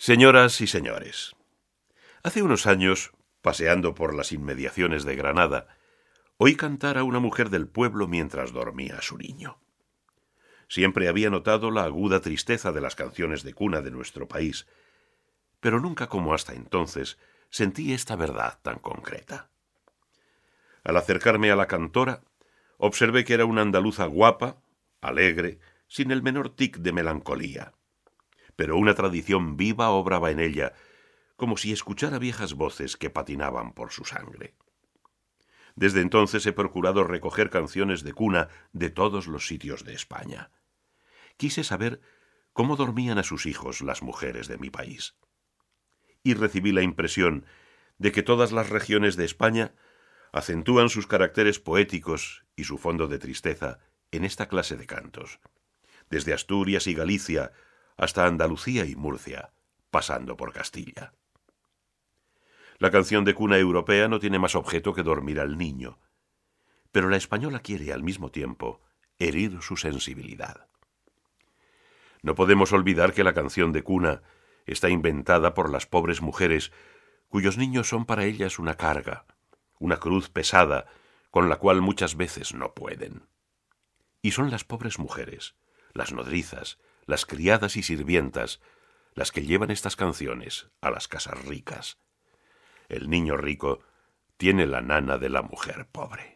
Señoras y señores, hace unos años, paseando por las inmediaciones de Granada, oí cantar a una mujer del pueblo mientras dormía a su niño. Siempre había notado la aguda tristeza de las canciones de cuna de nuestro país, pero nunca como hasta entonces sentí esta verdad tan concreta. Al acercarme a la cantora, observé que era una andaluza guapa, alegre, sin el menor tic de melancolía. Pero una tradición viva obraba en ella, como si escuchara viejas voces que patinaban por su sangre. Desde entonces he procurado recoger canciones de cuna de todos los sitios de España. Quise saber cómo dormían a sus hijos las mujeres de mi país. Y recibí la impresión de que todas las regiones de España acentúan sus caracteres poéticos y su fondo de tristeza en esta clase de cantos, desde Asturias y Galicia hasta Andalucía y Murcia, pasando por Castilla. La canción de cuna europea no tiene más objeto que dormir al niño, pero la española quiere al mismo tiempo herir su sensibilidad. No podemos olvidar que la canción de cuna está inventada por las pobres mujeres cuyos niños son para ellas una carga, una cruz pesada con la cual muchas veces no pueden. Y son las pobres mujeres, las nodrizas, las criadas y sirvientas, las que llevan estas canciones a las casas ricas. El niño rico tiene la nana de la mujer pobre.